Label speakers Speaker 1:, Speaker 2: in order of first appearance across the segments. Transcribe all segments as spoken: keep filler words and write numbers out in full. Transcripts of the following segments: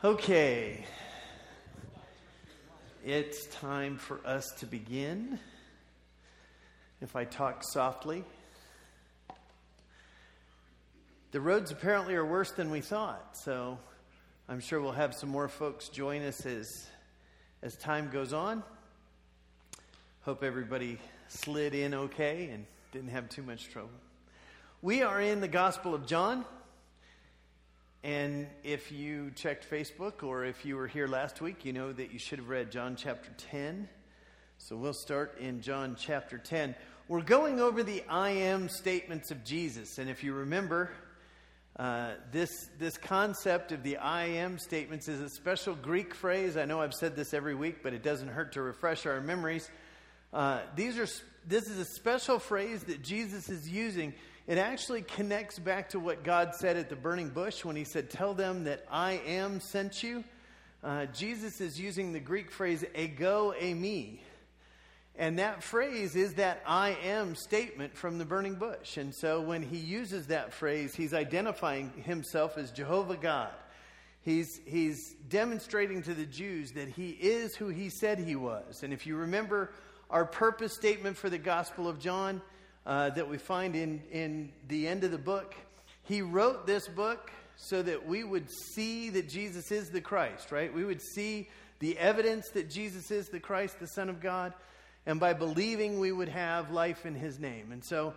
Speaker 1: Okay, it's time for us to begin. If I talk softly, the roads apparently are worse than we thought, so I'm sure we'll have some more folks join us as as time goes on. Hope everybody slid in okay and didn't have too much trouble. We are in the Gospel of John. And if you checked Facebook or if you were here last week, you know that you should have read John chapter ten. So we'll start in John chapter ten. We're going over the I am statements of Jesus. And if you remember, uh, this, this concept of the I am statements is a special Greek phrase. I know I've said this every week, but it doesn't hurt to refresh our memories. Uh, these are this is a special phrase that Jesus is using. It actually connects back to what God said at the burning bush when he said, "Tell them that I am sent you." Uh, Jesus is using the Greek phrase ego eimi. And that phrase is that I am statement from the burning bush. And so when he uses that phrase, he's identifying himself as Jehovah God. He's, he's demonstrating to the Jews that he is who he said he was. And if you remember our purpose statement for the Gospel of John, Uh, that we find in, in the end of the book. He wrote this book so that we would see that Jesus is the Christ, right? We would see the evidence that Jesus is the Christ, the Son of God. And by believing, we would have life in his name. And so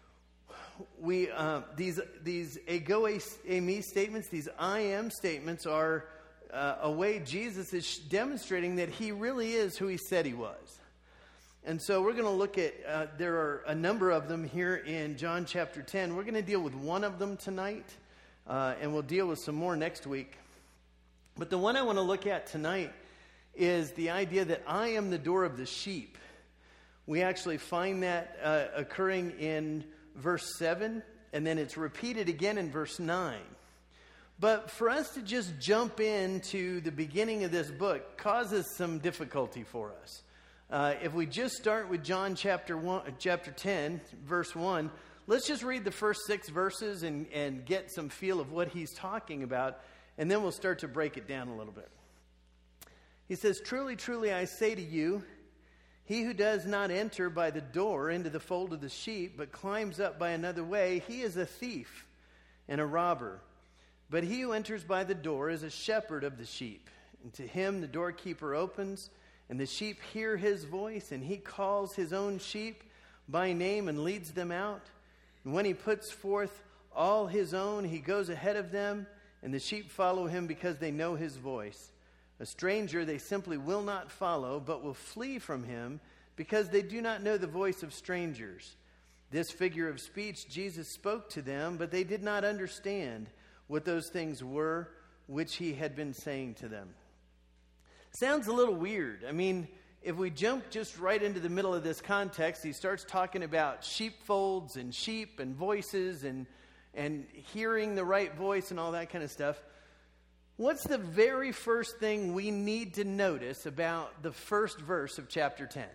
Speaker 1: we uh, these these ego eimi statements, these I am statements are uh, a way Jesus is demonstrating that he really is who he said he was. And so we're going to look at, uh, there are a number of them here in John chapter ten. We're going to deal with one of them tonight, uh, and we'll deal with some more next week. But the one I want to look at tonight is the idea that I am the door of the sheep. We actually find that uh, occurring in verse seven, and then it's repeated again in verse nine. But for us to just jump into the beginning of this book causes some difficulty for us. Uh, if we just start with John chapter one, chapter ten, verse one, let's just read the first six verses and, and get some feel of what he's talking about, and then we'll start to break it down a little bit. He says, "Truly, truly, I say to you, he who does not enter by the door into the fold of the sheep, but climbs up by another way, he is a thief and a robber. But he who enters by the door is a shepherd of the sheep. And to him the doorkeeper opens, and the sheep hear his voice, and he calls his own sheep by name and leads them out. And when he puts forth all his own, he goes ahead of them, and the sheep follow him because they know his voice. A stranger they simply will not follow, but will flee from him because they do not know the voice of strangers." This figure of speech Jesus spoke to them, but they did not understand what those things were which he had been saying to them. Sounds a little weird. I mean, if we jump just right into the middle of this context, he starts talking about sheepfolds and sheep and voices and and hearing the right voice and all that kind of stuff. What's the very first thing we need to notice about the first verse of chapter ten?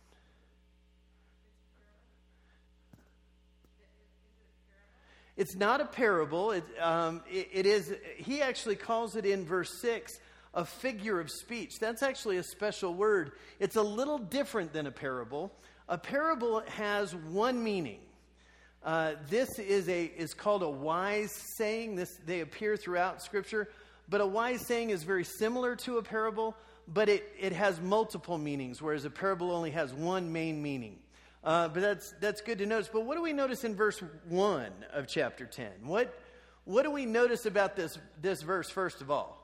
Speaker 1: It's not a parable. It, um, it, it is. He actually calls it in verse six a figure of speech. That's actually a special word. It's a little different than a parable. A parable has one meaning. Uh, this is a is called a wise saying. This they appear throughout Scripture, but a wise saying is very similar to a parable, but it it has multiple meanings, whereas a parable only has one main meaning. Uh, but that's that's good to notice. But what do we notice in verse one of chapter ten? What what do we notice about this this verse first of all?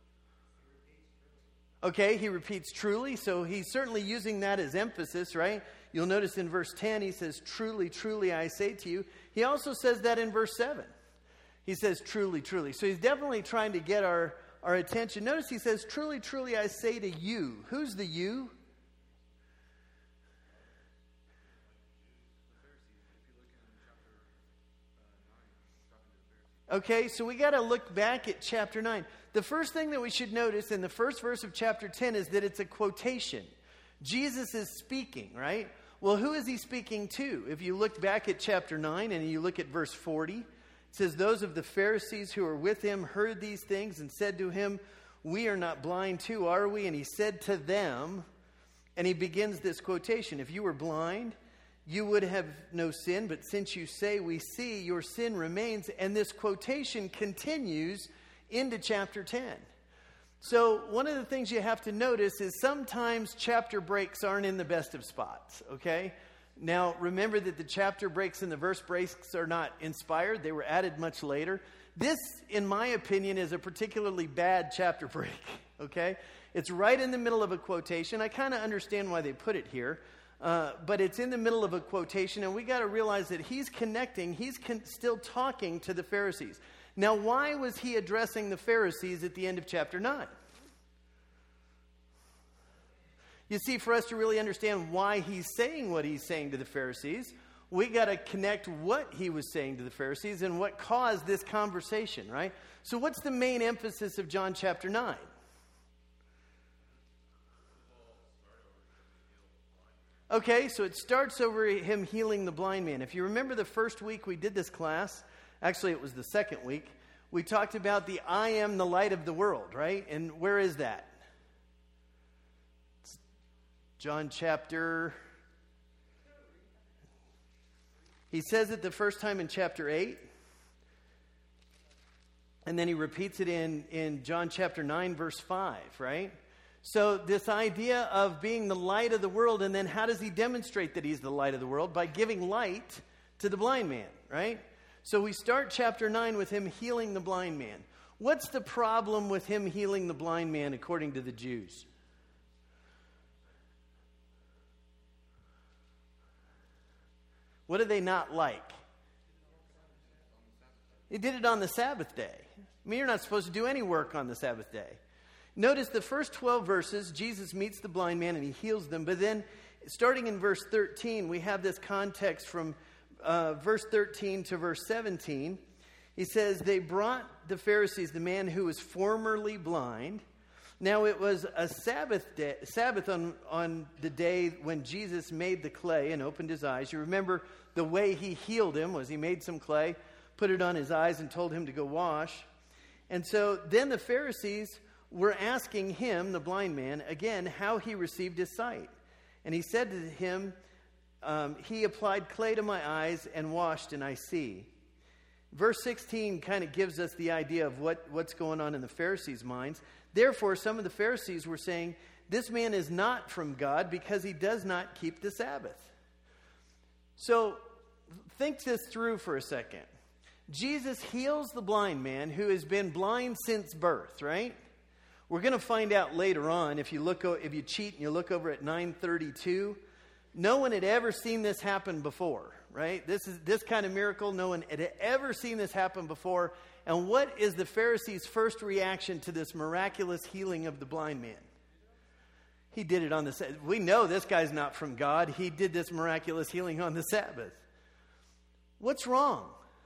Speaker 1: Okay, he repeats truly, so he's certainly using that as emphasis, right? You'll notice in verse ten, he says, "Truly, truly, I say to you." He also says that in verse seven. He says, "Truly, truly." So he's definitely trying to get our, our attention. Notice he says, "Truly, truly, I say to you." Who's the you? Okay, so we got to look back at chapter nine. The first thing that we should notice in the first verse of chapter ten is that it's a quotation. Jesus is speaking, right? Well, who is he speaking to? If you look back at chapter nine and you look at verse forty, it says, "Those of the Pharisees who were with him heard these things and said to him, We are not blind too, are we? And he said to them, and he begins this quotation, if you were blind, you would have no sin, but since you say we see, your sin remains. And this quotation continues into chapter ten. So one of the things you have to notice is sometimes chapter breaks aren't in the best of spots, okay? Now, remember that the chapter breaks and the verse breaks are not inspired. They were added much later. This, in my opinion, is a particularly bad chapter break, okay? It's right in the middle of a quotation. I kind of understand why they put it here, uh, but it's in the middle of a quotation, and we got to realize that he's connecting, he's con- still talking to the Pharisees. Now, why was he addressing the Pharisees at the end of chapter nine? You see, for us to really understand why he's saying what he's saying to the Pharisees, we got to connect what he was saying to the Pharisees and what caused this conversation, right? So what's the main emphasis of John chapter nine? Okay, so it starts over him healing the blind man. If you remember the first week we did this class, actually it was the second week, we talked about the I am the light of the world, right? And where is that? It's John chapter... He says it the first time in chapter eight. And then he repeats it in, in John chapter nine, verse five, right? So this idea of being the light of the world, and then how does he demonstrate that he's the light of the world? By giving light to the blind man, right? So we start chapter nine with him healing the blind man. What's the problem with him healing the blind man according to the Jews? What do they not like? He did it on the Sabbath day. I mean, you're not supposed to do any work on the Sabbath day. Notice the first twelve verses, Jesus meets the blind man and he heals them. But then, starting in verse thirteen, we have this context from uh, verse thirteen to verse seventeen. He says, they brought the Pharisees the man who was formerly blind. Now it was a Sabbath day, Sabbath on, on the day when Jesus made the clay and opened his eyes. You remember the way he healed him was he made some clay, put it on his eyes, and told him to go wash. And so then the Pharisees were asking him, the blind man, again, how he received his sight. And he said to him, um, he applied clay to my eyes and washed, and I see. Verse sixteen kind of gives us the idea of what, what's going on in the Pharisees' minds. Therefore, some of the Pharisees were saying, this man is not from God because he does not keep the Sabbath. So, think this through for a second. Jesus heals the blind man who has been blind since birth, right? We're going to find out later on, if you look, if you cheat and you look over at nine thirty-two, no one had ever seen this happen before, right? This is this kind of miracle, no one had ever seen this happen before. And what is the Pharisees' first reaction to this miraculous healing of the blind man? He did it on the Sabbath. We know this guy's not from God. He did this miraculous healing on the Sabbath. What's wrong?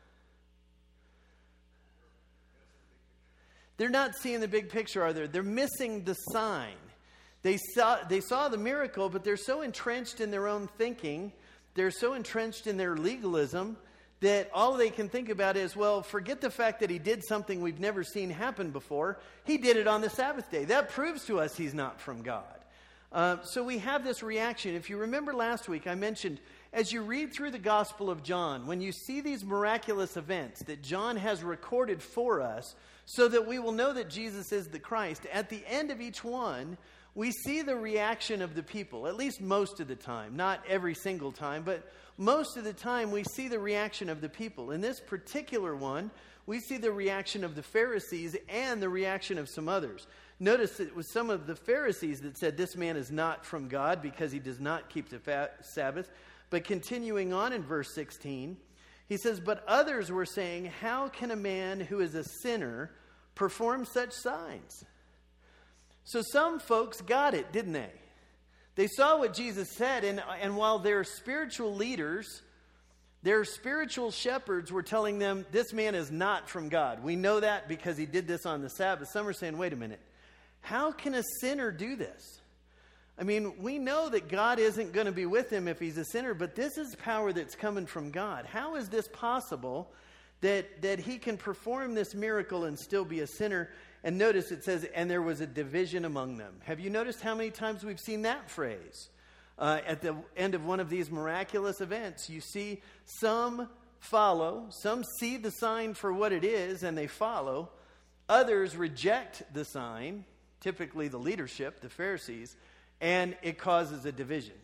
Speaker 1: They're not seeing the big picture, are they? They're missing the sign. They saw, they saw the miracle, but they're so entrenched in their own thinking, they're so entrenched in their legalism, that all they can think about is, well, forget the fact that he did something we've never seen happen before. He did it on the Sabbath day. That proves to us he's not from God. Uh, so we have this reaction. If you remember last week, I mentioned, as you read through the Gospel of John, when you see these miraculous events that John has recorded for us so that we will know that Jesus is the Christ, at the end of each one, we see the reaction of the people, at least most of the time. Not every single time, but most of the time we see the reaction of the people. In this particular one, we see the reaction of the Pharisees and the reaction of some others. Notice it was some of the Pharisees that said this man is not from God because he does not keep the fa- Sabbath. But continuing on in verse sixteen, he says, but others were saying, how can a man who is a sinner perform such signs? So some folks got it, didn't they? They saw what Jesus said, and, and while their spiritual leaders, their spiritual shepherds were telling them, this man is not from God. We know that because he did this on the Sabbath. Some are saying, wait a minute, how can a sinner do this? I mean, we know that God isn't going to be with him if he's a sinner, but this is power that's coming from God. How is this possible that, that he can perform this miracle and still be a sinner? And notice it says, and there was a division among them. Have you noticed how many times we've seen that phrase? Uh, at the end of one of these miraculous events, you see some follow, some see the sign for what it is and they follow. Others reject the sign, typically the leadership, the Pharisees, and it causes a division.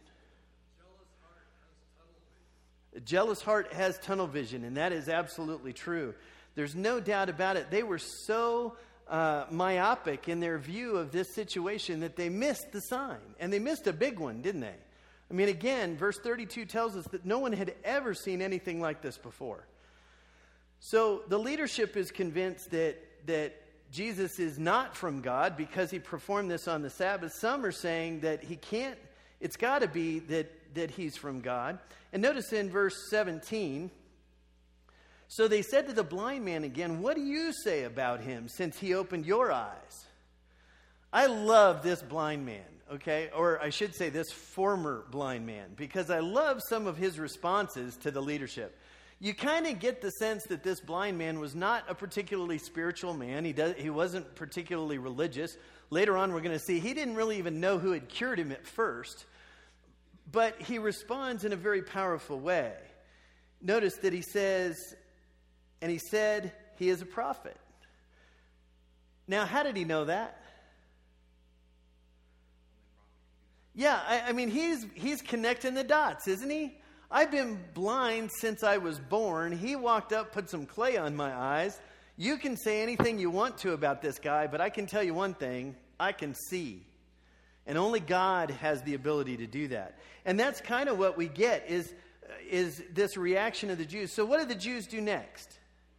Speaker 1: A jealous heart has tunnel vision, and that is absolutely true. There's no doubt about it. They were so uh, myopic in their view of this situation that they missed the sign. And they missed a big one, didn't they? I mean, again, verse thirty-two tells us that no one had ever seen anything like this before. So the leadership is convinced that, that Jesus is not from God because he performed this on the Sabbath. Some are saying that he can't, it's got to be that, that he's from God. And notice in verse seventeen, so they said to the blind man again, what do you say about him since he opened your eyes? I love this blind man, okay? Or I should say this former blind man, because I love some of his responses to the leadership. You kind of get the sense that this blind man was not a particularly spiritual man. He does, he wasn't particularly religious. Later on, we're going to see he didn't really even know who had cured him at first. But he responds in a very powerful way. Notice that he says, and he said, he is a prophet. Now, how did he know that? Yeah, I, I mean, he's he's connecting the dots, isn't he? I've been blind since I was born. He walked up, put some clay on my eyes. You can say anything you want to about this guy, but I can tell you one thing. I can see. And only God has the ability to do that. And that's kind of what we get is, is this reaction of the Jews. So what do the Jews do next?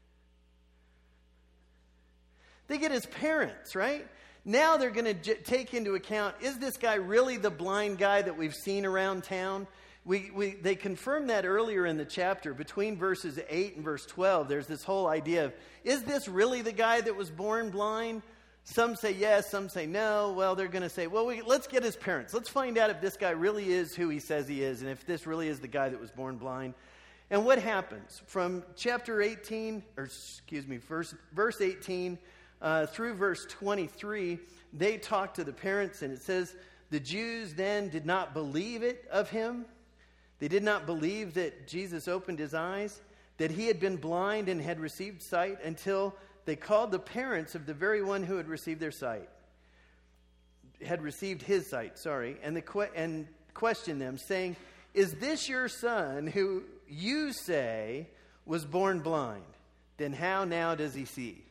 Speaker 1: They get his parents, right? Now they're going to j- take into account, is this guy really the blind guy that we've seen around town? We, we, they confirmed that earlier in the chapter. Between verses eight and verse twelve, there's this whole idea of, is this really the guy that was born blind? Some say yes, some say no. Well, they're going to say, well, we, let's get his parents. Let's find out if this guy really is who he says he is, and if this really is the guy that was born blind. And what happens? From chapter eighteen, or excuse me, verse, verse eighteen uh, through verse twenty-three, they talk to the parents, and it says, the Jews then did not believe it of him. They did not believe that Jesus opened his eyes, that he had been blind and had received sight, until they called the parents of the very one who had received their sight, had received his sight, sorry, and, the que- and questioned them, saying, is this your son who you say was born blind? Then how now does he see?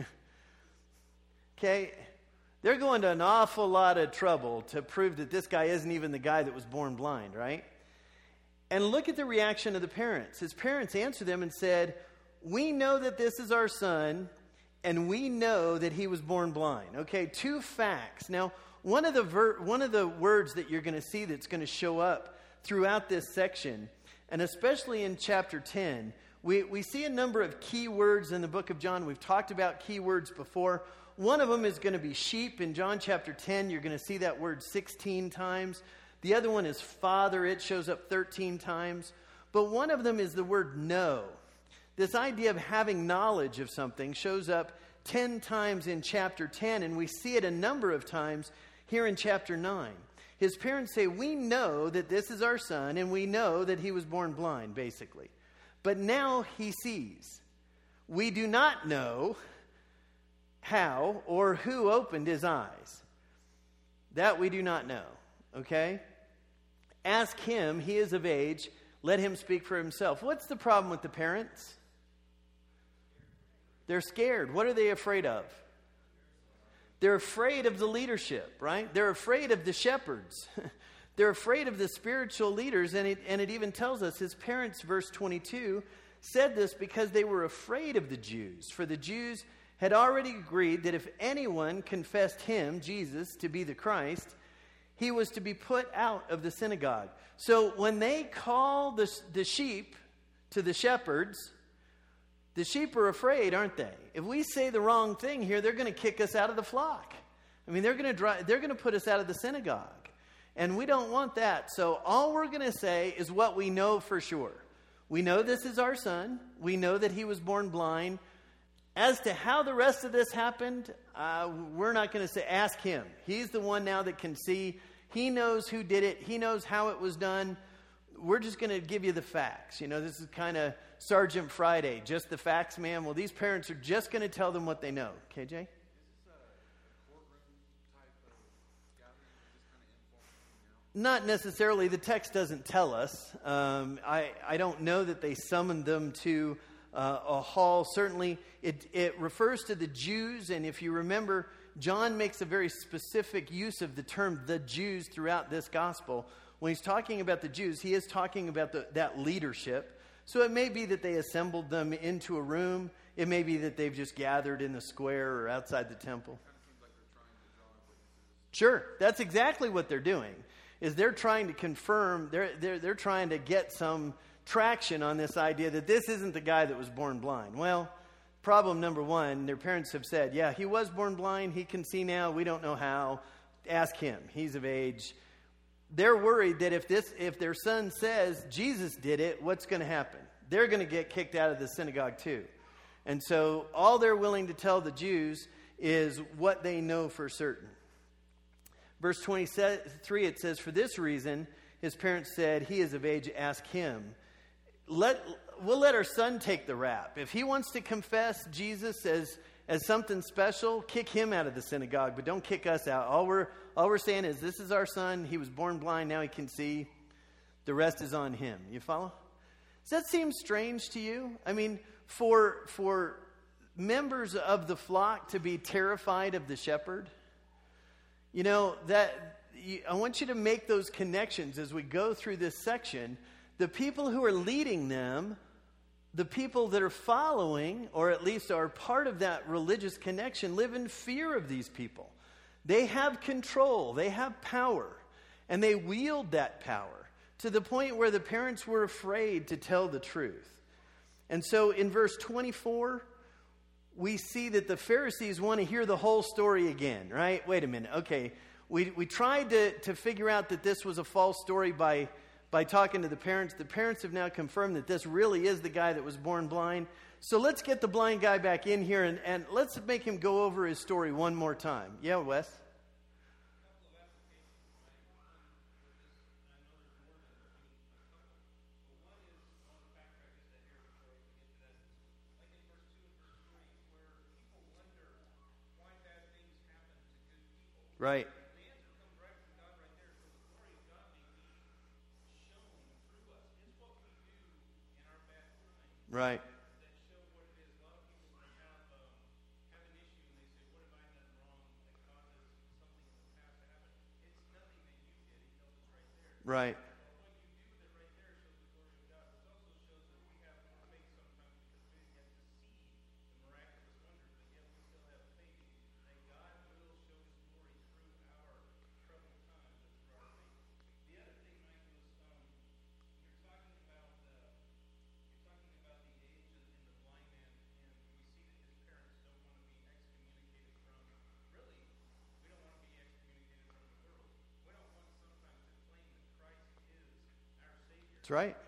Speaker 1: Okay, they're going to an awful lot of trouble to prove that this guy isn't even the guy that was born blind, right? And look at the reaction of the parents. His parents answered them and said, we know that this is our son, and we know that he was born blind. Okay, two facts. Now, one of the ver- one of the words that you're going to see that's going to show up throughout this section, and especially in chapter ten, we, we see a number of key words in the book of John. We've talked about key words before. One of them is going to be sheep. In John chapter ten, you're going to see that word sixteen times. The other one is father. It shows up thirteen times. But one of them is the word know. This idea of having knowledge of something shows up ten times in chapter ten, and we see it a number of times here in chapter nine. His parents say, we know that this is our son, and we know that he was born blind, basically. But now he sees. We do not know how or who opened his eyes. That we do not know, okay? Ask him, he is of age, let him speak for himself. What's the problem with the parents? They're scared. What are they afraid of? They're afraid of the leadership, right? They're afraid of the shepherds. They're afraid of the spiritual leaders, and it, and it even tells us his parents, verse twenty-two, said this because they were afraid of the Jews. For the Jews had already agreed that if anyone confessed him, Jesus, to be the Christ, he was to be put out of the synagogue. So when they call the, the sheep to the shepherds, the sheep are afraid, aren't they? If we say the wrong thing here, they're going to kick us out of the flock. I mean, they're going to drive, they're going to put us out of the synagogue. And we don't want that. So all we're going to say is what we know for sure. We know this is our son. We know that he was born blind. As to how the rest of this happened, uh, we're not going to say, ask him. He's the one now that can see. He knows who did it. He knows how it was done. We're just going to give you the facts. You know, this is kind of Sergeant Friday, just the facts, man. Well, these parents are just going to tell them what they know. K J? Not necessarily. The text doesn't tell us. Um, I, I don't know that they summoned them to uh, a hall. Certainly, it, it refers to the Jews. And if you remember, John makes a very specific use of the term the Jews throughout this gospel. When he's talking about the Jews, he is talking about the, that leadership. So it may be that they assembled them into a room. It may be that they've just gathered in the square or outside the temple. Sure, that's exactly what they're doing. Is they're trying to confirm, they're, they're, they're trying to get some traction on this idea that this isn't the guy that was born blind. Well, problem number one, their parents have said, yeah, he was born blind, he can see now, we don't know how, ask him, he's of age. They're worried that if this, if their son says Jesus did it, what's going to happen? They're going to get kicked out of the synagogue too. And so all they're willing to tell the Jews is what they know for certain. Verse twenty-three, it says, for this reason, his parents said, he is of age, ask him. Let, we'll let our son take the rap. If he wants to confess Jesus as, as something special, kick him out of the synagogue, but don't kick us out. All we're, all we're saying is, this is our son. He was born blind, now he can see. The rest is on him. You follow? Does that seem strange to you? I mean, for, for members of the flock to be terrified of the shepherd, you know, that I want you to make those connections as we go through this section. The people who are leading them, the people that are following, or at least are part of that religious connection, live in fear of these people. They have control, they have power, and they wield that power to the point where the parents were afraid to tell the truth. And so in verse twenty-four, we see that the Pharisees want to hear the whole story again, right? Wait a minute. Okay, we we tried to, to figure out that this was a false story by, by talking to the parents. The parents have now confirmed that this really is the guy that was born blind. So let's get the blind guy back in here and, and let's make him go over his story one more time. Yeah, Wes? Right. Right. Right. That's right.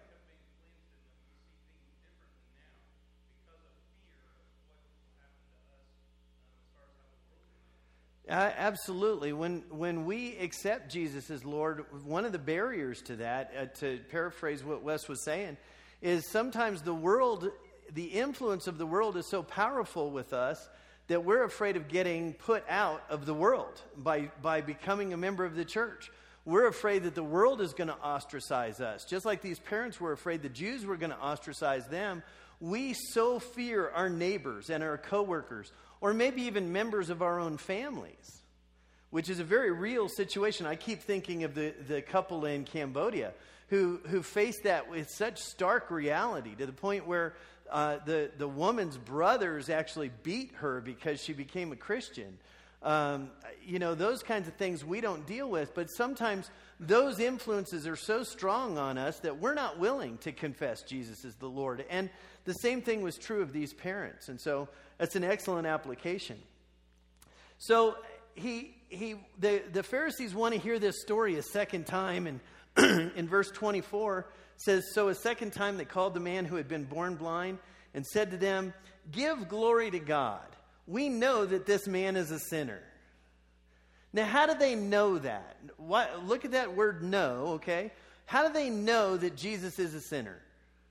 Speaker 1: Uh, absolutely. When when we accept Jesus as Lord, one of the barriers to that, uh, to paraphrase what Wes was saying, is sometimes the world, the influence of the world is so powerful with us that we're afraid of getting put out of the world by, by becoming a member of the church. We're afraid that the world is going to ostracize us. Just like these parents were afraid the Jews were going to ostracize them, we so fear our neighbors and our coworkers, or maybe even members of our own families, which is a very real situation. I keep thinking of the, the couple in Cambodia who, who faced that with such stark reality to the point where uh, the, the woman's brothers actually beat her because she became a Christian. Um, you know, those kinds of things we don't deal with, but sometimes those influences are so strong on us that we're not willing to confess Jesus as the Lord. And the same thing was true of these parents. And so that's an excellent application. So he, he, the, the Pharisees want to hear this story a second time. And in verse twenty-four says, so a second time they called the man who had been born blind and said to them, give glory to God. We know that this man is a sinner. Now, how do they know that? What, look at that word know, okay? How do they know that Jesus is a sinner?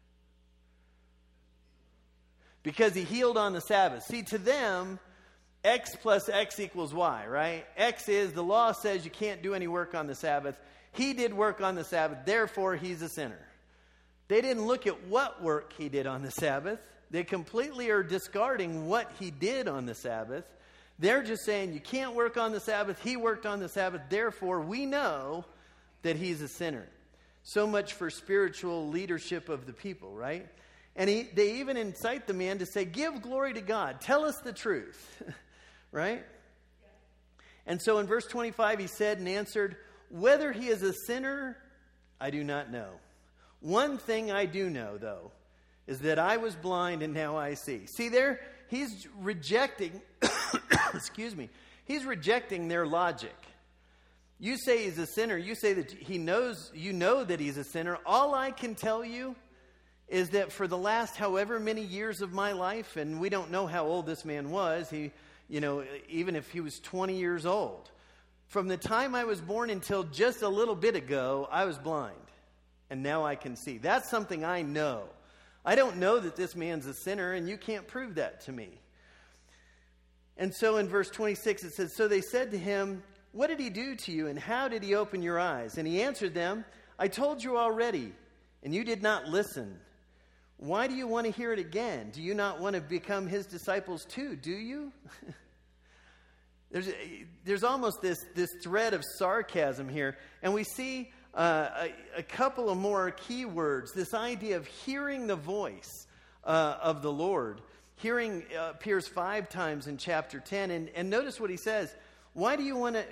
Speaker 1: Because he healed on the Sabbath. See, to them, X plus X equals Y, right? X is, the law says you can't do any work on the Sabbath. He did work on the Sabbath, therefore he's a sinner. They didn't look at what work he did on the Sabbath. They completely are discarding what he did on the Sabbath. They're just saying you can't work on the Sabbath. He worked on the Sabbath, therefore we know that he's a sinner. So much for spiritual leadership of the people, right? And he, they even incite the man to say, give glory to God. Tell us the truth. Right? And so in verse twenty-five, he said and answered, whether he is a sinner, I do not know. One thing I do know, though, is that I was blind and now I see. See there, he's rejecting, excuse me, he's rejecting their logic. You say he's a sinner. You say that he knows, you know that he's a sinner. All I can tell you is that for the last however many years of my life, and we don't know how old this man was, he, you know, even if he was twenty years old, from the time I was born until just a little bit ago, I was blind. And now I can see. That's something I know. I don't know that this man's a sinner, and you can't prove that to me. And so in verse twenty-six it says, so they said to him, what did he do to you, and how did he open your eyes? And he answered them, I told you already, and you did not listen. Why do you want to hear it again? Do you not want to become his disciples too, do you? there's, there's almost this, this thread of sarcasm here. And we see uh, a, a couple of more key words. This idea of hearing the voice uh, of the Lord. Hearing uh, appears five times in chapter ten. And, and notice what he says. Why do you want to...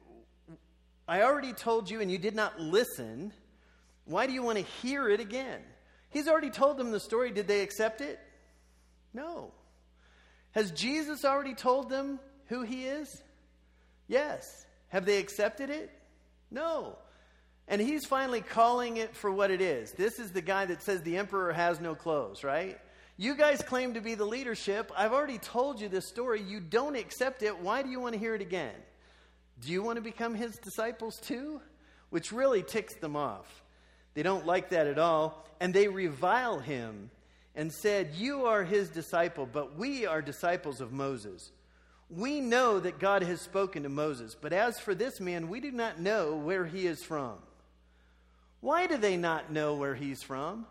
Speaker 1: I already told you and you did not listen. Why do you want to hear it again? He's already told them the story. Did they accept it? No. Has Jesus already told them who he is? Yes. Have they accepted it? No. And he's finally calling it for what it is. This is the guy that says the emperor has no clothes, right? You guys claim to be the leadership. I've already told you this story. You don't accept it. Why do you want to hear it again? Do you want to become his disciples too? Which really ticks them off. They don't like that at all. And they revile him and said, you are his disciple, but we are disciples of Moses. We know that God has spoken to Moses, but as for this man, we do not know where he is from. Why do they not know where he's from?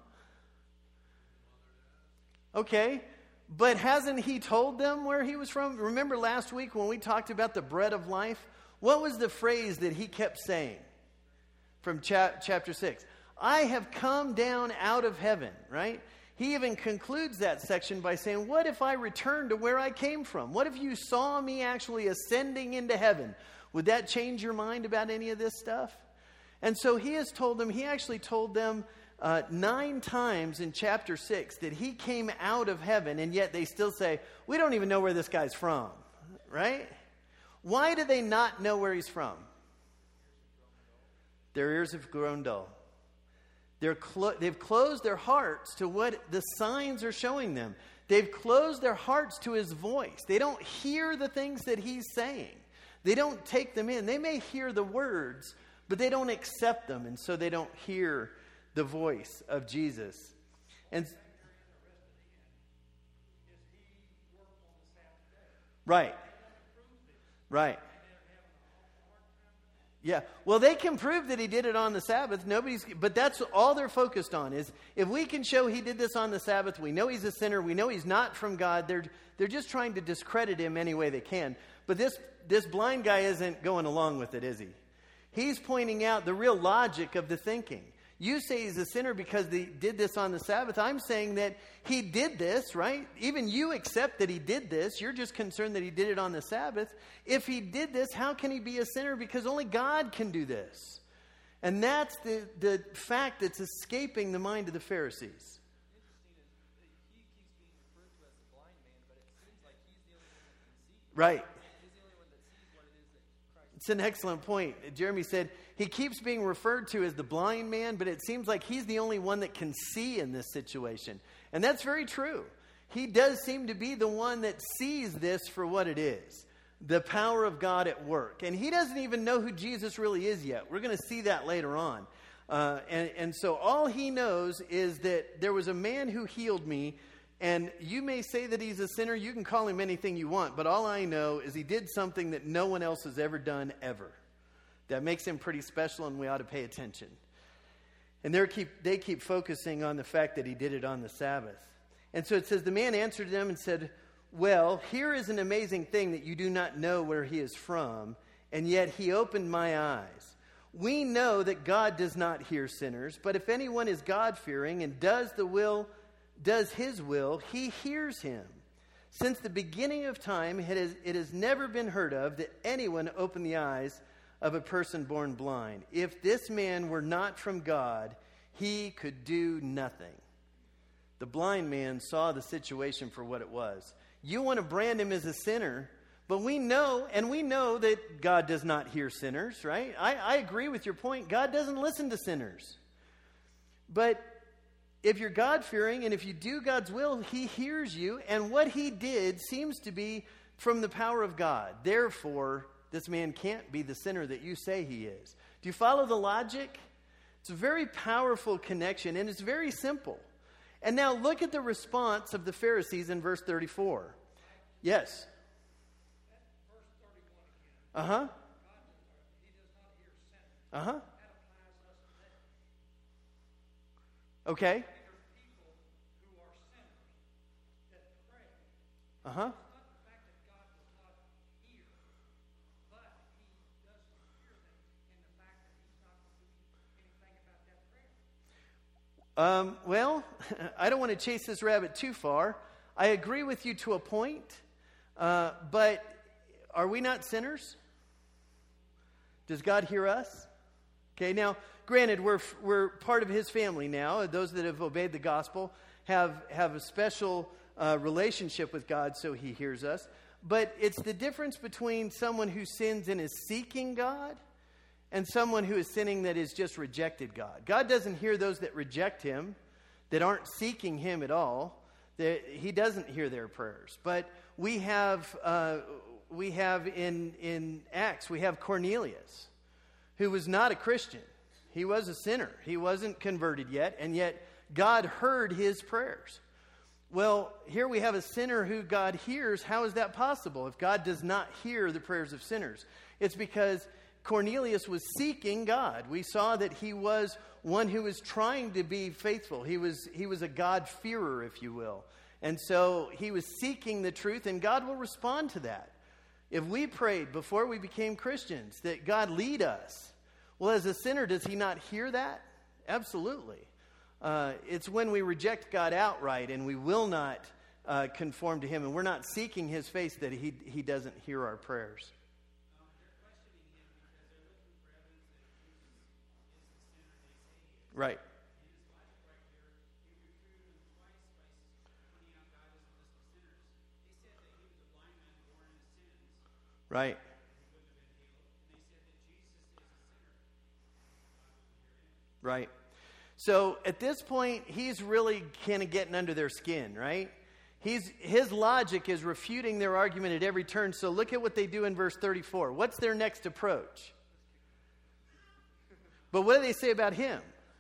Speaker 1: Okay, but hasn't he told them where he was from? Remember last week when we talked about the bread of life? What was the phrase that he kept saying from cha- chapter six? I have come down out of heaven, right? He even concludes that section by saying, what if I return to where I came from? What if you saw me actually ascending into heaven? Would that change your mind about any of this stuff? And so he has told them, he actually told them uh, nine times in chapter six that he came out of heaven, and yet they still say, we don't even know where this guy's from, right? Why do they not know where he's from? Their ears have grown dull. They're clo- they've closed their hearts to what the signs are showing them. They've closed their hearts to his voice. They don't hear the things that he's saying. They don't take them in. They may hear the words, but they don't accept them, and so they don't hear the voice of Jesus. And right, right. Yeah, well, they can prove that he did it on the Sabbath. Nobody's, but that's all they're focused on is if we can show he did this on the Sabbath, we know he's a sinner, we know he's not from God. They're they're just trying to discredit him any way they can. But this this blind guy isn't going along with it, is he? He's pointing out the real logic of the thinking. You say he's a sinner because he did this on the Sabbath. I'm saying that he did this, right? Even you accept that he did this. You're just concerned that he did it on the Sabbath. If he did this, how can he be a sinner? Because only God can do this. And that's the, the fact that's escaping the mind of the Pharisees. Right. It's an excellent point. Jeremy said he keeps being referred to as the blind man, but it seems like he's the only one that can see in this situation. And that's very true. he does seem to be the one that sees this for what it is. The power of God at work. And he doesn't even know who Jesus really is yet. We're going to see that later on. Uh, and, and so all he knows is that there was a man who healed me. And you may say that he's a sinner. You can call him anything you want. But all I know is he did something that no one else has ever done ever. That makes him pretty special, and we ought to pay attention. And they keep, they keep focusing on the fact that he did it on the Sabbath. And so it says, the man answered them and said, well, here is an amazing thing that you do not know where he is from, and yet he opened my eyes. We know that God does not hear sinners, but if anyone is God-fearing and does the will, does his will, he hears him. Since the beginning of time, it has, it has never been heard of that anyone opened the eyes of a person born blind. If this man were not from God, he could do nothing. The blind man saw the situation for what it was. You want to brand him as a sinner, but we know, and we know that God does not hear sinners, right? I, I agree with your point. God doesn't listen to sinners. But if you're God-fearing and if you do God's will, he hears you, and what he did seems to be from the power of God. Therefore, this man can't be the sinner that you say he is. Do you follow the logic? It's a very powerful connection, and it's very simple. And now look at the response of the Pharisees in verse thirty-four. Yes. Uh-huh. Uh-huh. Okay. Uh-huh. Um, well, I don't want to chase this rabbit too far. I agree with you to a point, uh, but are we not sinners? Does God hear us? Okay, now, granted, we're we're part of his family now. Those that have obeyed the gospel have, have a special uh, relationship with God, so he hears us. But it's the difference between someone who sins and is seeking God and someone who is sinning that has just rejected God. God doesn't hear those that reject him, that aren't seeking him at all. That he doesn't hear their prayers. But we have uh, we have in, in Acts, we have Cornelius, who was not a Christian. He was a sinner. He wasn't converted yet, and yet God heard his prayers. Well, here we have a sinner who God hears. How is that possible if God does not hear the prayers of sinners? It's because Cornelius was seeking God. We saw that he was one who was trying to be faithful. He was he was a God-fearer, if you will. And so he was seeking the truth, and God will respond to that. If we prayed before we became Christians that God lead us, well, as a sinner, does he not hear that? Absolutely. Uh, it's when we reject God outright and we will not uh, conform to him and we're not seeking his face that he, he doesn't hear our prayers. Right. Right. Right. So at this point, he's really kind of getting under their skin, right? He's, his logic is refuting their argument at every turn. So look at what they do in verse thirty-four. What's their next approach? But what do they say about him?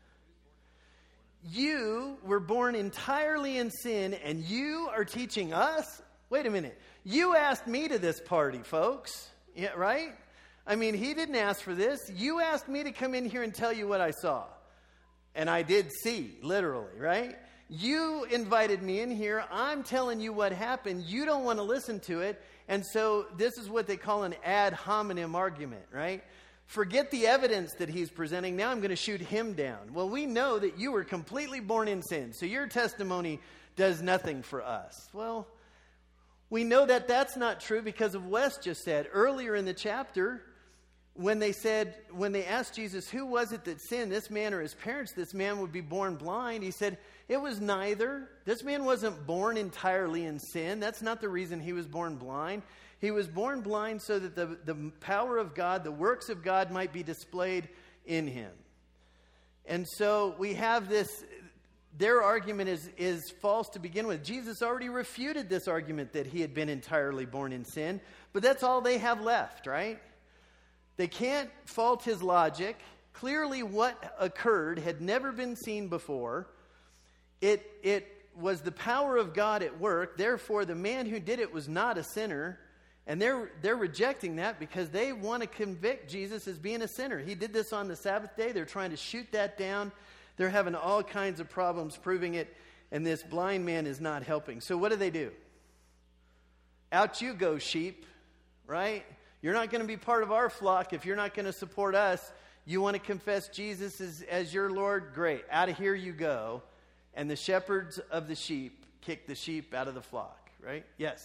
Speaker 1: You were born entirely in sin, and you are teaching us? Wait a minute. You asked me to this party, folks. Yeah, right? I mean, he didn't ask for this. You asked me to come in here and tell you what I saw. And I did see, literally, right? You invited me in here. I'm telling you what happened. You don't want to listen to it. And so this is what they call an ad hominem argument, right? Forget the evidence that he's presenting. Now I'm going to shoot him down. Well, we know that you were completely born in sin, so your testimony does nothing for us. Well, we know that that's not true because of what Wes just said. Earlier in the chapter, when they said, when they asked Jesus, who was it that sinned, this man or his parents, this man would be born blind, he said, it was neither. This man wasn't born entirely in sin. That's not the reason he was born blind. He was born blind so that the, the power of God, the works of God might be displayed in him. And so we have this, their argument is, is false to begin with. Jesus already refuted this argument that he had been entirely born in sin, but that's all they have left, right? They can't fault his logic. Clearly what occurred had never been seen before. It, it was the power of God at work. Therefore, the man who did it was not a sinner. And they're, they're rejecting that because they want to convict Jesus as being a sinner. He did this on the Sabbath day. They're trying to shoot that down. They're having all kinds of problems proving it. And this blind man is not helping. So what do they do? Out you go, sheep, right? You're not going to be part of our flock if you're not going to support us. You want to confess Jesus as, as your Lord? Great. Out of here you go. And the shepherds of the sheep kick the sheep out of the flock, right? Yes.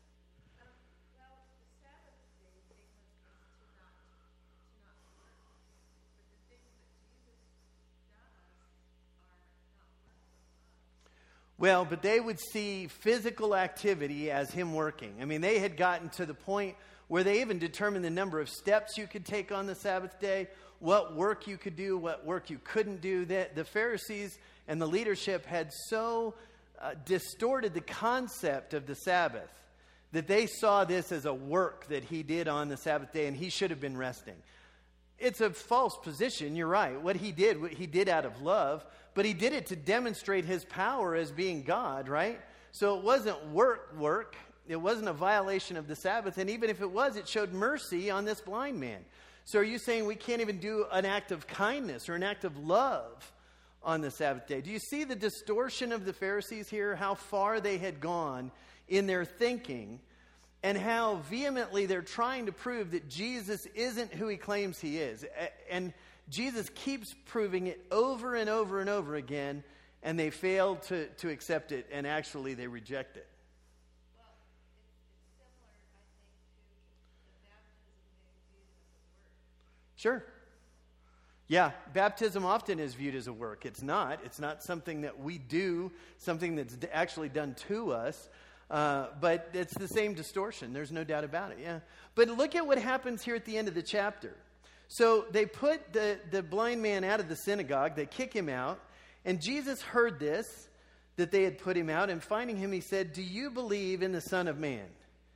Speaker 1: Well, but they would see physical activity as him working. I mean, they had gotten to the point where they even determined the number of steps you could take on the Sabbath day, what work you could do, what work you couldn't do. The, the Pharisees and the leadership had so uh, distorted the concept of the Sabbath that they saw this as a work that he did on the Sabbath day, and he should have been resting. It's a false position, you're right. What he did, what he did out of love, but he did it to demonstrate his power as being God, right? So it wasn't work, work. It wasn't a violation of the Sabbath, and even if it was, it showed mercy on this blind man. So are you saying we can't even do an act of kindness or an act of love on the Sabbath day? Do you see the distortion of the Pharisees here? How far they had gone in their thinking, and how vehemently they're trying to prove that Jesus isn't who he claims he is. And Jesus keeps proving it over and over and over again, and they fail to, to accept it, and actually they reject it.
Speaker 2: Well, it's, it's similar, I think, to the baptism being viewed as a work.
Speaker 1: Sure. Yeah, baptism often is viewed as a work. It's not. It's not something that we do, something that's actually done to us. Uh, but it's the same distortion. There's no doubt about it, yeah. But look at what happens here at the end of the chapter. So they put the, the blind man out of the synagogue. They kick him out. And Jesus heard this, that they had put him out. And finding him, he said, "Do you believe in the Son of Man?"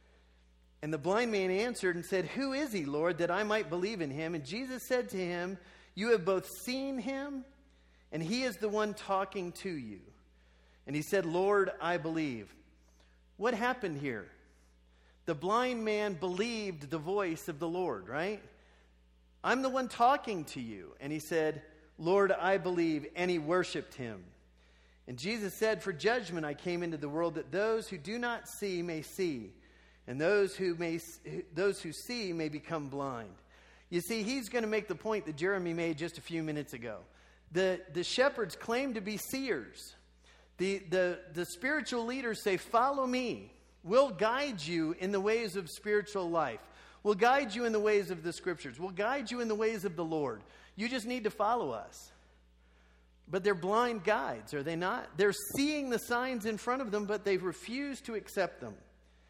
Speaker 1: And the blind man answered and said, "Who is he, Lord, that I might believe in him?" And Jesus said to him, "You have both seen him, and he is the one talking to you." And he said, "Lord, I believe." What happened here? The blind man believed the voice of the Lord, right? "I'm the one talking to you." And he said, "Lord, I believe." And he worshiped him. And Jesus said, "For judgment I came into the world, that those who do not see may see, and those who may those who see may become blind." You see, he's going to make the point that Jeremy made just a few minutes ago. The, the shepherds claim to be seers. The, the, the spiritual leaders say, "Follow me. We'll guide you in the ways of spiritual life. We'll guide you in the ways of the Scriptures. We'll guide you in the ways of the Lord. You just need to follow us." But they're blind guides, are they not? They're seeing the signs in front of them, but they refuse to accept them.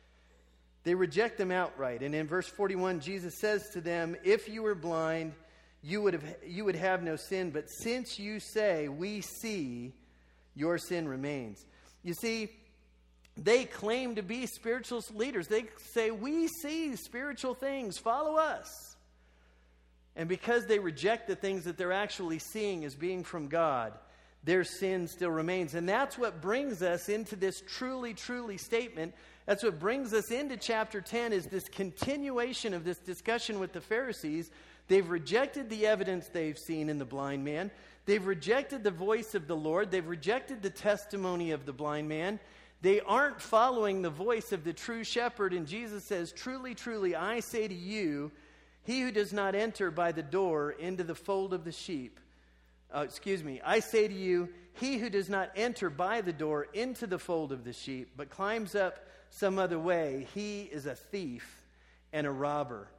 Speaker 1: They reject them outright. And in verse forty-one, Jesus says to them, "If you were blind, you would have, you would have no sin. But since you say, 'We see,' your sin remains." You see, they claim to be spiritual leaders. They say, "We see spiritual things. Follow us." And because they reject the things that they're actually seeing as being from God, their sin still remains. And that's what brings us into this truly, truly statement. That's what brings us into chapter ten, is this continuation of this discussion with the Pharisees. They've rejected the evidence they've seen in the blind man. They've rejected the voice of the Lord. They've rejected the testimony of the blind man. They aren't following the voice of the true shepherd. And Jesus says, "Truly, truly, I say to you, he who does not enter by the door into the fold of the sheep, uh, excuse me, I say to you, he who does not enter by the door into the fold of the sheep, but climbs up some other way, he is a thief and a robber."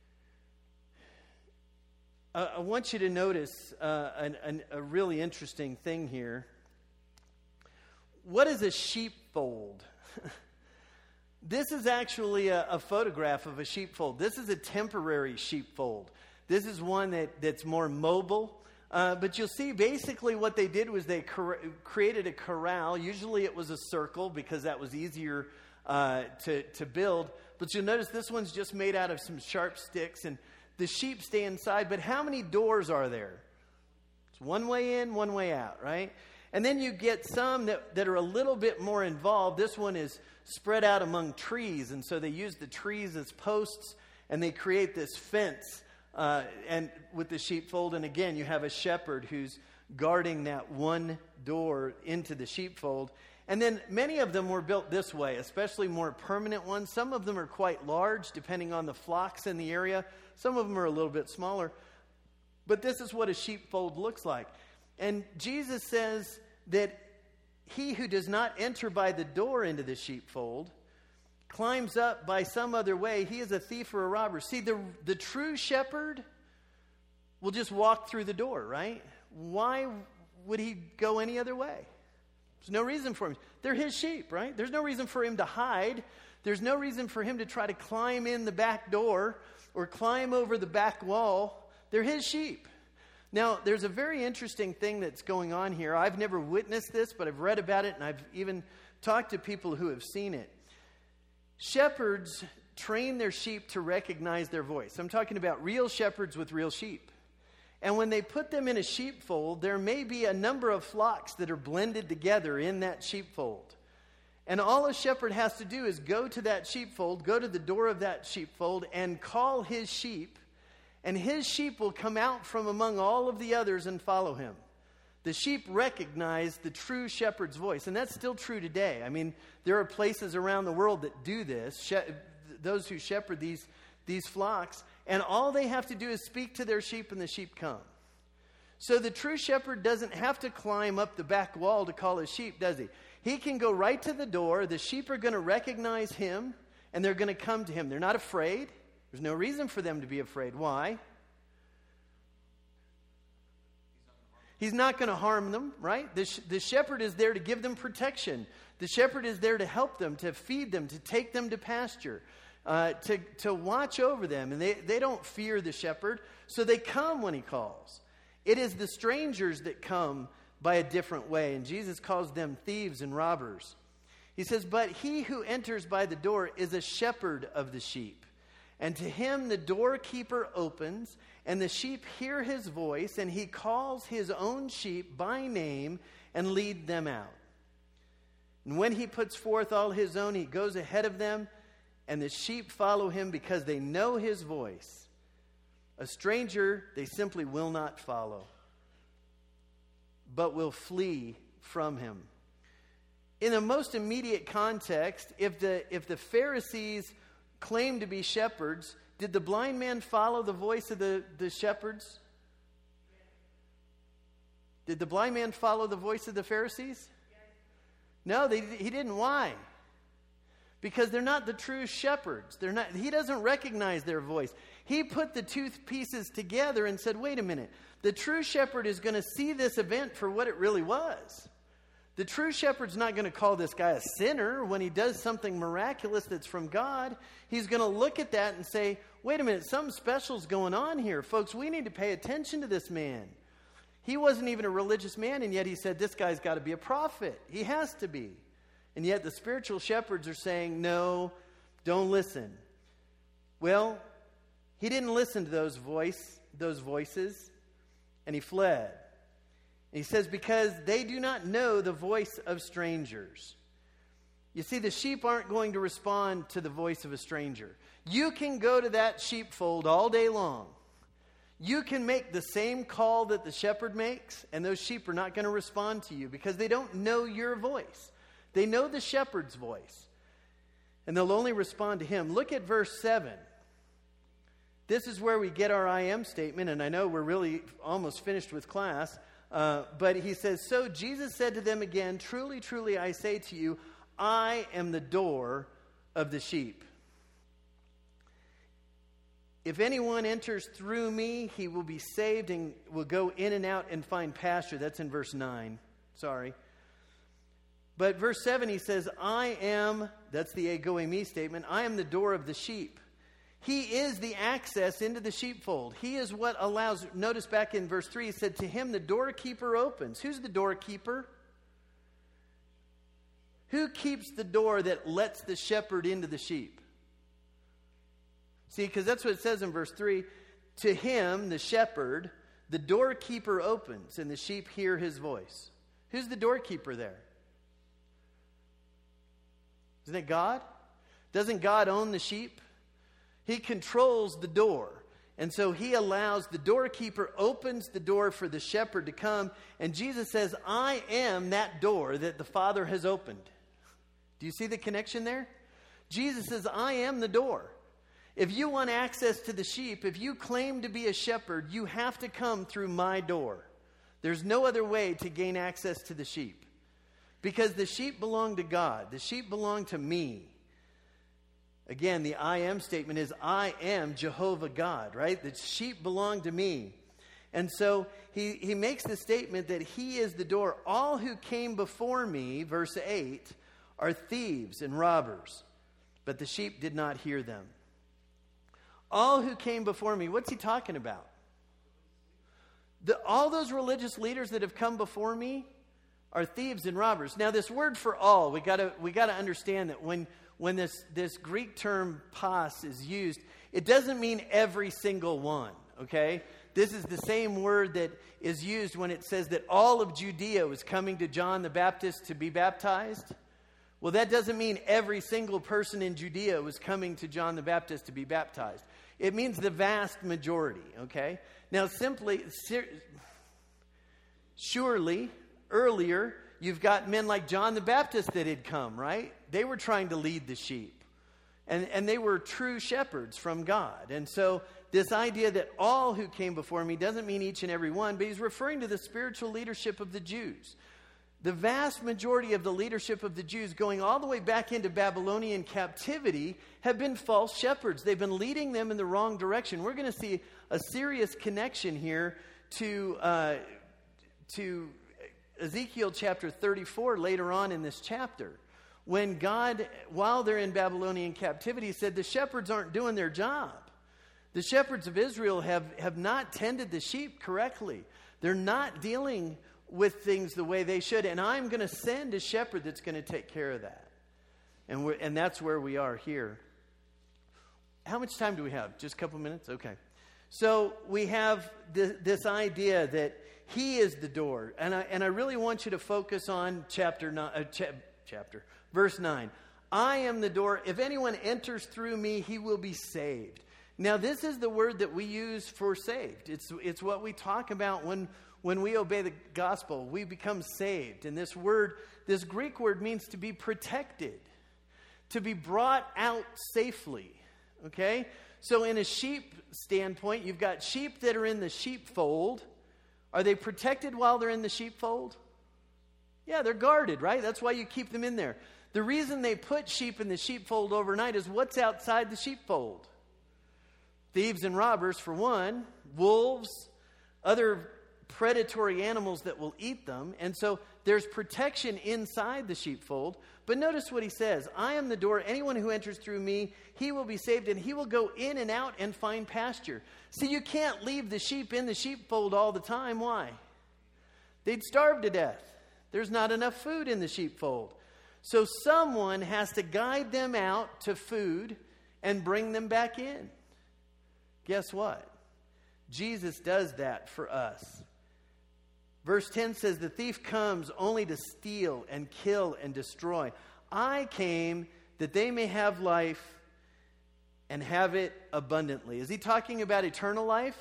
Speaker 1: Uh, I want you to notice uh, an, an, a really interesting thing here. What is a sheepfold? This is actually a, a photograph of a sheepfold. This is a temporary sheepfold. This is one that, that's more mobile. Uh, but you'll see basically what they did was they cor- created a corral. Usually it was a circle because that was easier uh, to, to build. But you'll notice this one's just made out of some sharp sticks, and the sheep stay inside. But how many doors are there? It's one way in, one way out, right? And then you get some that, that are a little bit more involved. This one is spread out among trees, and so they use the trees as posts, and they create this fence uh, and with the sheepfold. And again, you have a shepherd who's guarding that one door into the sheepfold. And then many of them were built this way, especially more permanent ones. Some of them are quite large, depending on the flocks in the area. Some of them are a little bit smaller. But this is what a sheepfold looks like. And Jesus says that he who does not enter by the door into the sheepfold climbs up by some other way. He is a thief or a robber. See, the, the true shepherd will just walk through the door, right? Why would he go any other way? There's no reason for him. They're his sheep, right? There's no reason for him to hide. There's no reason for him to try to climb in the back door or climb over the back wall. They're his sheep. Now, there's a very interesting thing that's going on here. I've never witnessed this, but I've read about it, and I've even talked to people who have seen it. Shepherds train their sheep to recognize their voice. I'm talking about real shepherds with real sheep. And when they put them in a sheepfold, there may be a number of flocks that are blended together in that sheepfold. And all a shepherd has to do is go to that sheepfold, go to the door of that sheepfold, and call his sheep. And his sheep will come out from among all of the others and follow him. The sheep recognize the true shepherd's voice. And that's still true today. I mean, there are places around the world that do this, she- those who shepherd these, these flocks. And all they have to do is speak to their sheep, and the sheep come. So the true shepherd doesn't have to climb up the back wall to call his sheep, does he? He can go right to the door. The sheep are going to recognize him, and they're going to come to him. They're not afraid. There's no reason for them to be afraid. Why? He's not going to harm them, right? The, sh- the shepherd is there to give them protection. The shepherd is there to help them, to feed them, to take them to pasture, uh, to, to watch over them. And they, they don't fear the shepherd, so they come when he calls. It is the strangers that come by a different way, and Jesus calls them thieves and robbers. He says, but he who enters by the door is a shepherd of the sheep. And to him the doorkeeper opens, and the sheep hear his voice, and he calls his own sheep by name and leads them out. And when he puts forth all his own, he goes ahead of them, and the sheep follow him because they know his voice. A stranger they simply will not follow, but will flee from him. In the most immediate context, if the if the Pharisees claimed to be shepherds, did the blind man follow the voice of the, the shepherds? Did the blind man follow the voice of the Pharisees? No, they, he didn't. Why? Because they're not the true shepherds. They're not. He doesn't recognize their voice. He put the two pieces together and said, wait a minute. The true shepherd is going to see this event for what it really was. The true shepherd's not going to call this guy a sinner when he does something miraculous that's from God. He's going to look at that and say, wait a minute, something special's going on here. Folks, we need to pay attention to this man. He wasn't even a religious man, and yet he said, this guy's got to be a prophet. He has to be. And yet the spiritual shepherds are saying, no, don't listen. Well, he didn't listen to those voice, those voices, and he fled. He says, because they do not know the voice of strangers. You see, the sheep aren't going to respond to the voice of a stranger. You can go to that sheepfold all day long. You can make the same call that the shepherd makes, and those sheep are not going to respond to you because they don't know your voice. They know the shepherd's voice, and they'll only respond to him. Look at verse seven. This is where we get our I am statement, and I know we're really almost finished with class. Uh, but he says, so Jesus said to them again, truly, truly, I say to you, I am the door of the sheep. If anyone enters through me, he will be saved and will go in and out and find pasture. That's in verse nine. Sorry. But verse seven, he says, I am, that's the ego me statement, I am the door of the sheep. He is the access into the sheepfold. He is what allows, notice back in verse three, he said, to him the doorkeeper opens. Who's the doorkeeper? Who keeps the door that lets the shepherd into the sheep? See, because that's what it says in verse three. To him, the shepherd, the doorkeeper opens, and the sheep hear his voice. Who's the doorkeeper there? Isn't it God? Doesn't God own the sheep? He controls the door. And so he allows, the doorkeeper opens the door for the shepherd to come. And Jesus says, I am that door that the Father has opened. Do you see the connection there? Jesus says, I am the door. If you want access to the sheep, if you claim to be a shepherd, you have to come through my door. There's no other way to gain access to the sheep. Because the sheep belong to God. The sheep belong to me. Again, the I am statement is, I am Jehovah God, right? The sheep belong to me. And so he, he makes the statement that he is the door. All who came before me, verse eight, are thieves and robbers, but the sheep did not hear them. All who came before me, what's he talking about? The, all those religious leaders that have come before me are thieves and robbers. Now, this word for all, we gotta we gotta understand that when when this this Greek term pas is used, it doesn't mean every single one. Okay, this is the same word that is used when it says that all of Judea was coming to John the Baptist to be baptized. Well, that doesn't mean every single person in Judea was coming to John the Baptist to be baptized. It means the vast majority. Okay, now simply, surely. Earlier, you've got men like John the Baptist that had come, right? They were trying to lead the sheep. And, and they were true shepherds from God. And so this idea that all who came before me doesn't mean each and every one, but he's referring to the spiritual leadership of the Jews. The vast majority of the leadership of the Jews, going all the way back into Babylonian captivity, have been false shepherds. They've been leading them in the wrong direction. We're going to see a serious connection here to uh, to... Ezekiel chapter thirty-four later on in this chapter, when God, while they're in Babylonian captivity, said the shepherds aren't doing their job. The shepherds of Israel have, have not tended the sheep correctly. They're not dealing with things the way they should. And I'm going to send a shepherd that's going to take care of that. And we're, and that's where we are here. How much time do we have? Just a couple minutes? Okay. So we have this, this idea that he is the door. And I, and I really want you to focus on chapter nine, uh, cha- chapter, verse nine. I am the door. If anyone enters through me, he will be saved. Now, this is the word that we use for saved. It's, it's what we talk about when, when we obey the gospel. We become saved. And this word, this Greek word means to be protected, to be brought out safely. Okay? So in a sheep standpoint, you've got sheep that are in the sheepfold. Are they protected while they're in the sheepfold? Yeah, they're guarded, right? That's why you keep them in there. The reason they put sheep in the sheepfold overnight is what's outside the sheepfold? Thieves and robbers, for one, wolves, other predatory animals that will eat them. And so there's protection inside the sheepfold. But notice what he says. I am the door. Anyone who enters through me, he will be saved, and he will go in and out and find pasture. See, you can't leave the sheep in the sheepfold all the time. Why? They'd starve to death. There's not enough food in the sheepfold. So someone has to guide them out to food and bring them back in. Guess what? Jesus does that for us. Verse ten says, the thief comes only to steal and kill and destroy. I came that they may have life and have it abundantly. Is he talking about eternal life?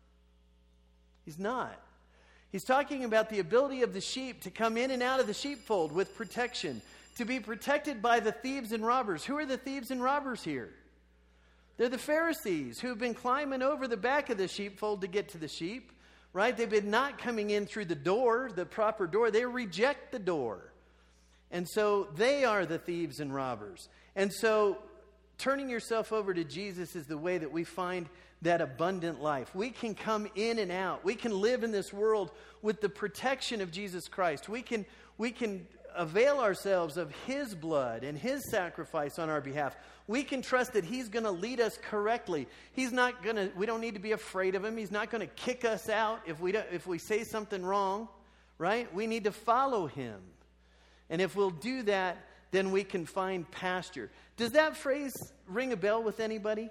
Speaker 1: He's not. He's talking about the ability of the sheep to come in and out of the sheepfold with protection, to be protected by the thieves and robbers. Who are the thieves and robbers here? They're the Pharisees who've been climbing over the back of the sheepfold to get to the sheep. Right? They've been not coming in through the door, the proper door. They reject the door. And so they are the thieves and robbers. And so turning yourself over to Jesus is the way that we find that abundant life. We can come in and out. We can live in this world with the protection of Jesus Christ. We can, we can avail ourselves of his blood and his sacrifice on our behalf, we can trust that he's going to lead us correctly. He's not going to, we don't need to be afraid of him. He's not going to kick us out if we don't, if we say something wrong, right? We need to follow him. And if we'll do that, then we can find pasture. Does that phrase ring a bell with anybody?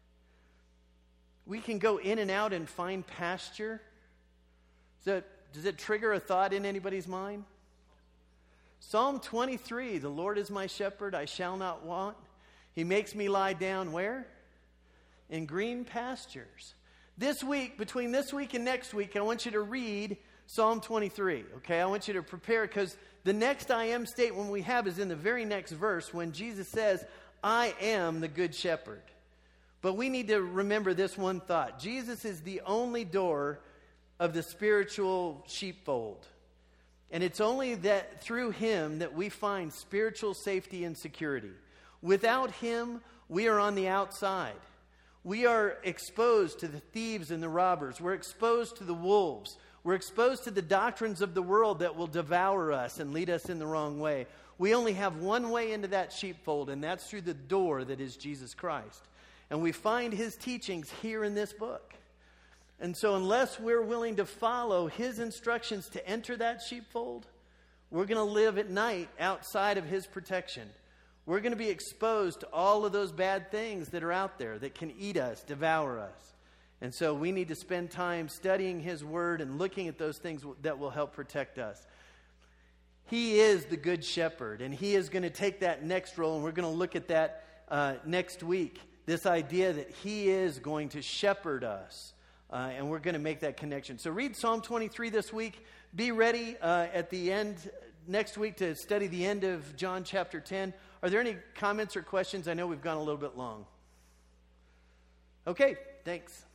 Speaker 1: We can go in and out and find pasture. Does that, does it trigger a thought in anybody's mind? Psalm twenty-three, the Lord is my shepherd, I shall not want. He makes me lie down where? In green pastures. This week, between this week and next week, I want you to read Psalm twenty-three, okay? I want you to prepare, because the next I am statement we have is in the very next verse when Jesus says, I am the good shepherd. But we need to remember this one thought. Jesus is the only door of the spiritual sheepfold. And it's only that through him that we find spiritual safety and security. Without him, we are on the outside. We are exposed to the thieves and the robbers. We're exposed to the wolves. We're exposed to the doctrines of the world that will devour us and lead us in the wrong way. We only have one way into that sheepfold, and that's through the door that is Jesus Christ. And we find his teachings here in this book. And so unless we're willing to follow his instructions to enter that sheepfold, we're going to live at night outside of his protection. We're going to be exposed to all of those bad things that are out there that can eat us, devour us. And so we need to spend time studying his word and looking at those things that will help protect us. He is the good shepherd, and he is going to take that next role, and we're going to look at that uh, next week. This idea that he is going to shepherd us. Uh, and we're going to make that connection. So read Psalm twenty-three this week. Be ready uh, at the end next week to study the end of John chapter ten. Are there any comments or questions? I know we've gone a little bit long. Okay, thanks.